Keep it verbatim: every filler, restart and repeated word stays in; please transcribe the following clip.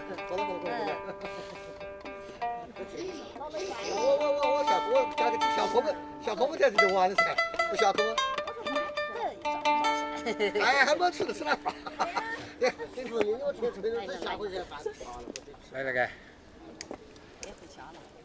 过来过来过来。我我我我下我加个小婆婆，小婆婆在这就完了噻，不下头吗？哎，还没吃的吃那饭。对，这是因为我天吹的，这下回去办。来来来。也不掐了。